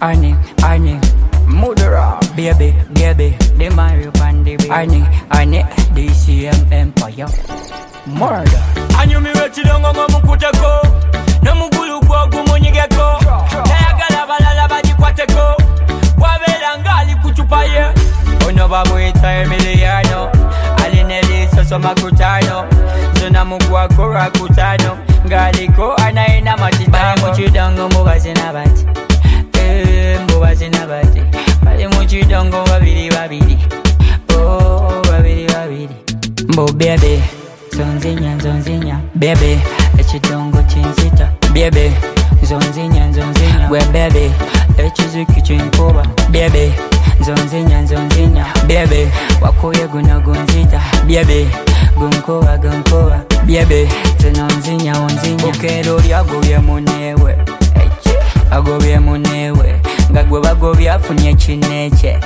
Arnie, Mudra, baby, the Mario Bandi, Arnie, DCM Empire, murder. And you me ready to go mukuteko, no mugulu kwa gumonyegeko, nayagala balala bajikwateko, wabelangali kuchupaye. Ono babu itaye miliano, alineli soso makutano, zona mugwa kora kutano, ngaliko anaina matitano. Muchidongo mubazina bati, mubazina bati, bali muchidongo babiri, oh babiri. Mbo baby, zonzinya, baby, echidongo chinsita, baby, zonzinya, we baby, echizuki chinkoba, baby. Zonzinya, baby, wakoye gunagunzita, baby, gunkoa, baby, tononzinya, okero lyagobye munewe, agobye munewe, ngagwe bagobye afunye chineche,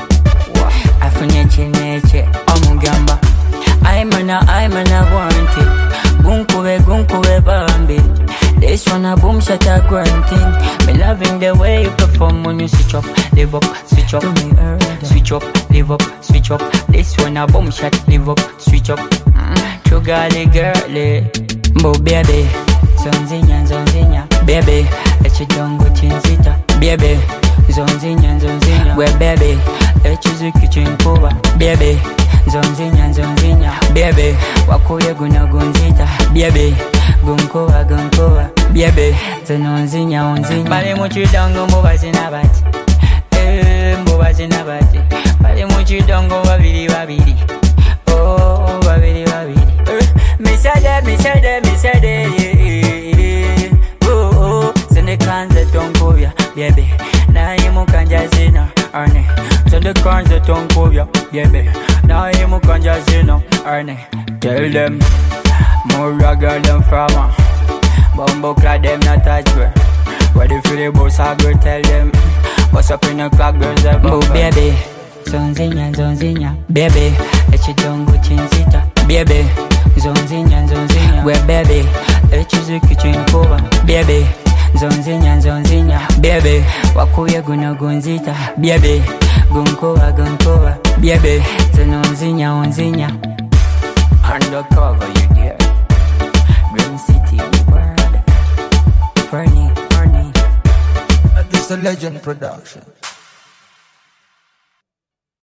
omugamba, aimana want it, gunkube bambi. This one a boom shot a grunting. Me loving the way you perform when you switch up, live up, switch up, switch up, live up, switch up. This one a boom shot, live up, switch up. True girly, bo baby, zonzinya, baby, echidongo chinsita, baby, zonzinya, we baby, echizuki chinkoba, baby, zonzinya, baby, wakoye gunagunzita, baby. Gunkoa, baby, tononzinya, bali muchidongo mubazina bati, bali muchidongo babiri, oh babiri. Me said it, oh, sende kanze tonkovya, baby, na imu kanja zina, arne, sende kanze tonkovya, baby, na imu kanja zina, arne, tell them. More rugged than farmer, bumbo clad them not touch girl. Ready for the boss, I go tell them. What's up in the clock, girls? Oh baby, zonzinya, baby, echidongo chinsita, baby, zonzinya, we baby, echizuki chinkoba, baby, zonzinya, baby, wakuye gunagunzita, baby, gunkoa, baby, tononzinya, undercover you dear. Green City, world. Fernie. This is a legend production.